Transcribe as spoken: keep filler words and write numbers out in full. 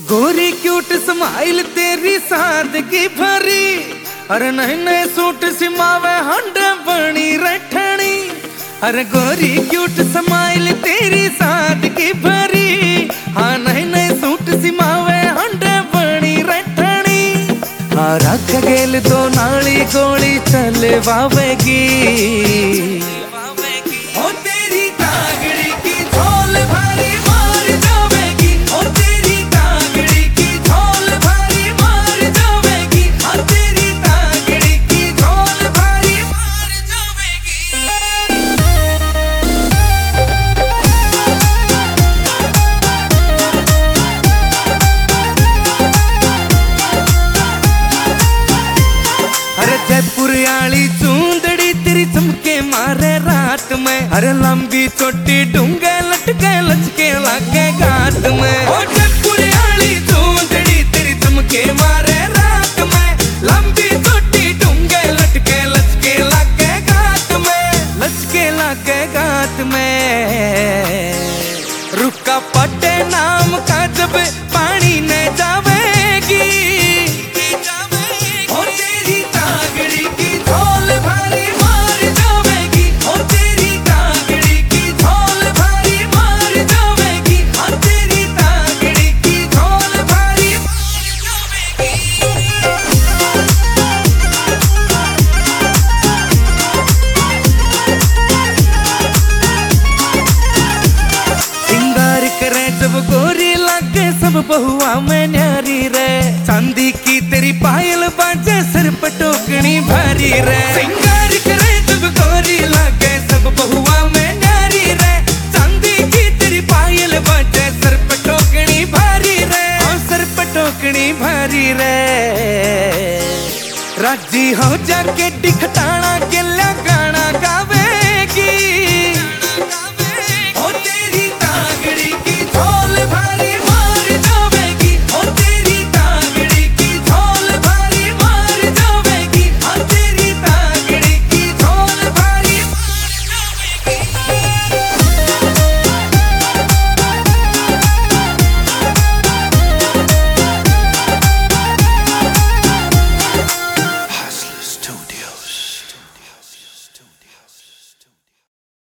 गोरी cute smile तेरी सादगी भरी, अरे नहीं नहीं सूट सिमावे हंड बनी रठनी। अरे गोरी क्यूट स्माइल तेरी सादगी भरी, हाँ नहीं नहीं सूट सिमावे हंड बनी रठनी। हाँ रख गेल दो नाली गोली चले वावेगी, जयपुरियाली चूंदड़ी तेरी चमके मारे रात में। अरे लंबी चोटी डूंगे लटके लचके लागे गात में। ओ जयपुरियाली चूंदड़ी तेरी चमके मारे रात में, लंबी चोटी डूंगे लटके लचके लागे गात में, लचके लागे गात में। रुका पटे नाम का जब पानी न जावेगी, जब गोरी लागे सब बहुआ में न्यारी रे। चांदी की तेरी पायल बाजे सिर पे टोकनी भारी रे। सिंगार करे जब गोरी लागे सब बहुआ में न्यारी रे। चांदी की तेरी पायल बाजे सिर पे टोकनी भारी रे, और सिर पे टोकनी भारी रे। राजी हो जाके दिखटाना